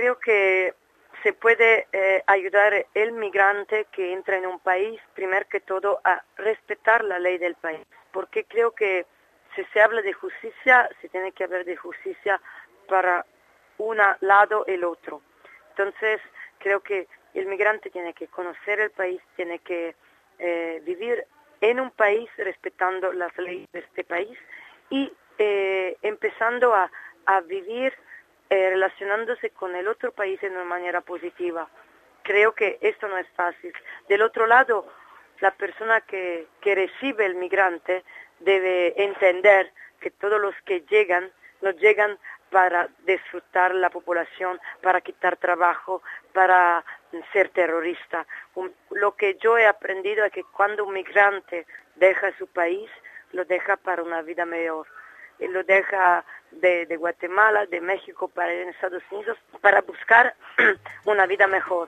creo que se puede ayudar el migrante que entra en un país, primero que todo, a respetar la ley del país, porque creo que si se habla de justicia, se tiene que hablar de justicia para un lado y el otro. Entonces, creo que el migrante tiene que conocer el país, tiene que vivir en un país respetando las leyes de este país y empezando a vivir relacionándose con el otro país de una manera positiva. Creo que esto no es fácil. Del otro lado, la persona que recibe el migrante debe entender que todos los que llegan, no llegan para disfrutar la población, para quitar trabajo, para ser terrorista. Lo que yo he aprendido es que cuando un migrante deja su país, lo deja para una vida mejor. Él lo deja de Guatemala, de México para ir en Estados Unidos, para buscar una vida mejor.